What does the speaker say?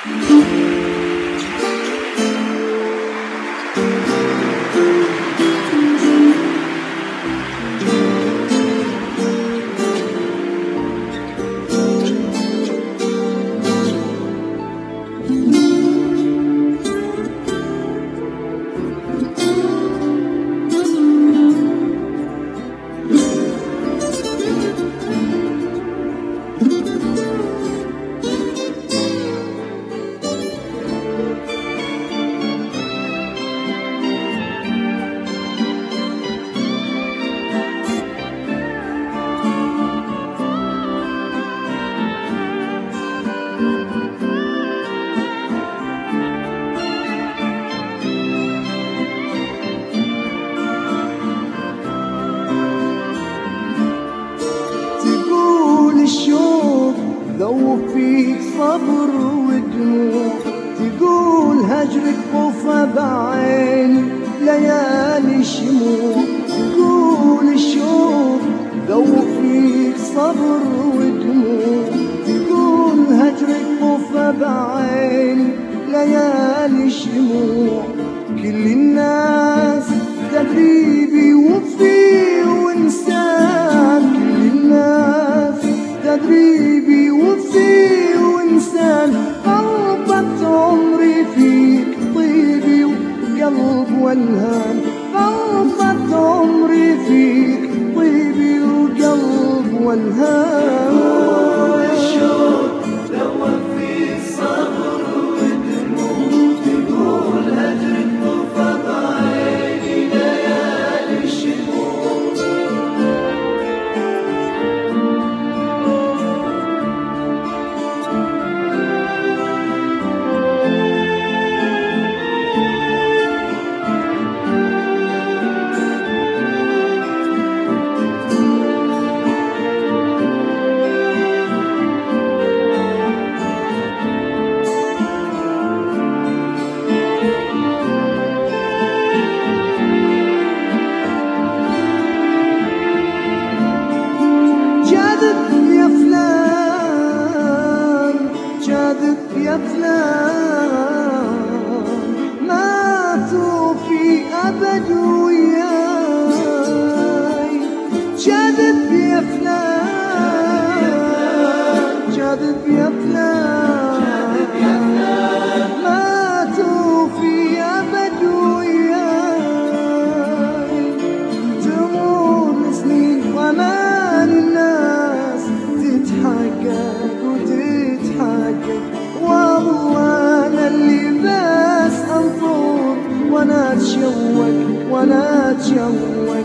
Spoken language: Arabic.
ذوب فيك صبر ودموع، تقول هجرك طوفة بعيني ليالي شموع، تقول الشوق ذوب فيك صبر ودموع، تقول هجرك طوفة بعيني ليالي شموع. كل الناس تدريبي وفي وانسان، كل الناس تدريبي وفي وانسان، قلبت عمري فيك طيبي وقلب والهان، قلبت عمري فيك طيبي وقلب والهان. الشوق ذوب فيك صبر ودموع، تقول هجرك طوفة بعيني ليالي الشموع. يا فلان ماتوا في أبد وياي، جاذب يا فلان، جاذب يا فلان، ماتوا في أبد وياي. تمر سنين وأمان الناس تتحقق وتتحقق، والله أنا اللي بس أنظر وأنا أتشوق وأنا أتشوق.